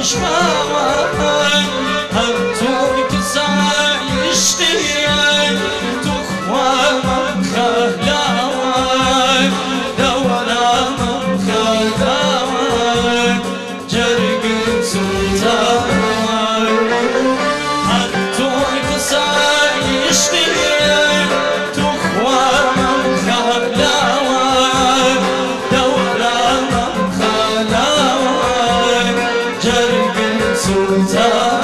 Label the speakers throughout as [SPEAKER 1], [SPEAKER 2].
[SPEAKER 1] شماوان هر توی که زایشتیم تو خوامم خلاوان دورامم خلاوان جرگن سلطان هر توی که زایشتیم تو خوامم خلاوان دورامم خلاوان جرگن سلطان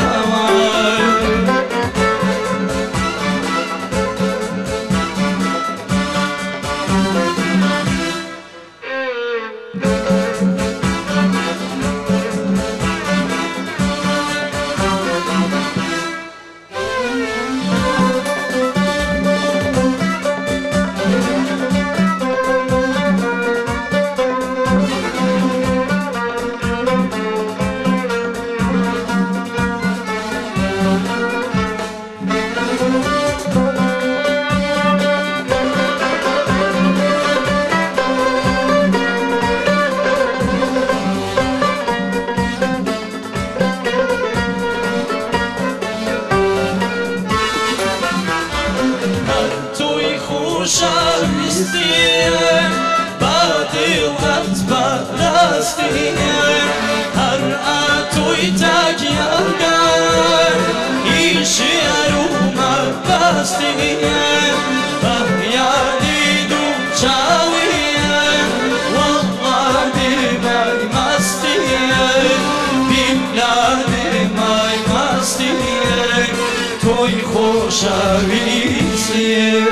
[SPEAKER 1] شارستیم بادیوت پرستیم هر آتوی تاکیانگر ایشی اروما بستیم بحیانی دو چاویم والله دیمای مستیم بیملانی مای مستیم توی خوشاویستیم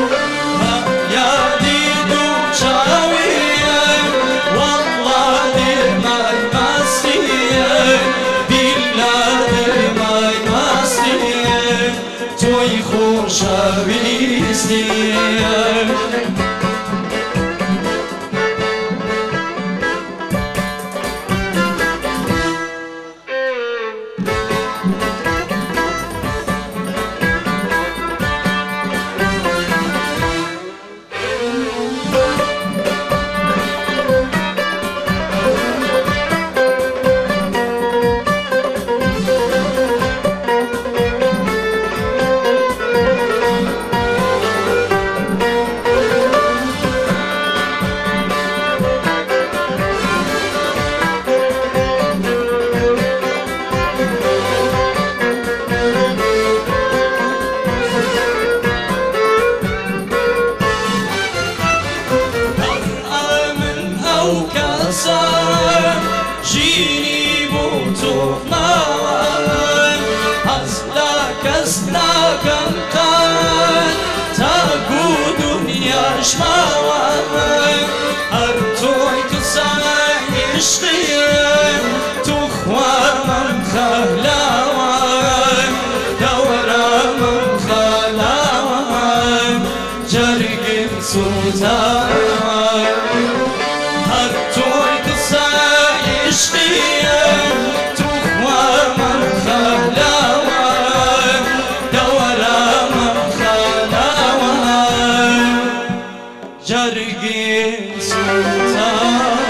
[SPEAKER 1] توی خوشاویستیم جيني بوتوف نوان أصلك أصلك القان تاكو دنيا شماوان أرتوي تسايشتين تخوى من خلاوان دورا من خلاوان جرقين سلطان أرتوي تسايشتين تخوى من خلاوان دورا من خلاوان جرقين سلطان